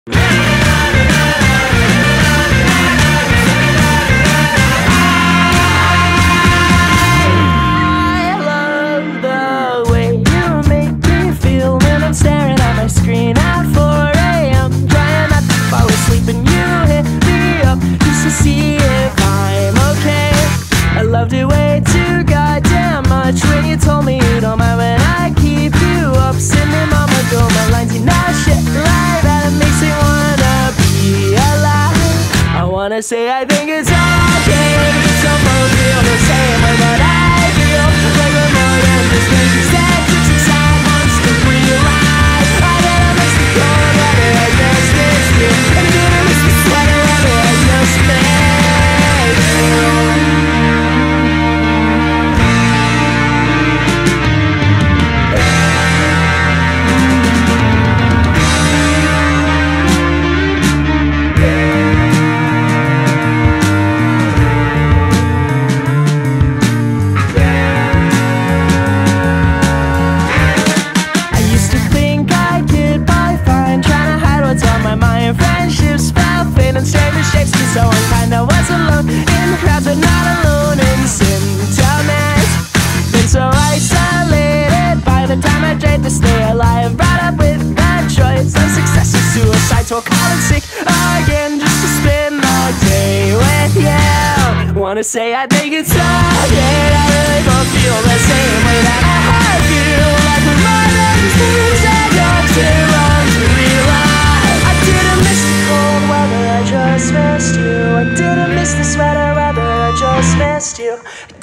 I love the way you make me feel when I'm staring at my screen at 4 a.m. Trying not to fall asleep and you hit me up just to see if I'm okay. I loved it way too goddamn much when you told me you don't mind when I keep you up. Sending mama go my lines, you know shit like that. It makes me wanna be alive. I wanna say I think it's okay that some folks feel the same way, but I feel like we're more than just crazy statics inside wants to realize I gotta miss the cold weather, I just miss you, and I gotta miss the sweater weather, I just miss you. Friendships fell thin and stranger shapes me so unkind. I was alone in the crowds but not alone in sentimentals. Been so isolated by the time I tried to stay alive. Brought up with bad choice of success or suicide, so I'll call in sick again just to spend the day with you. Wanna say I think it's okay, I really don't feel the same way that I feel. Like we're more than just things that don't too long to realize. I didn't miss the cold weather, I just missed you. I didn't miss the sweater weather, I just missed you.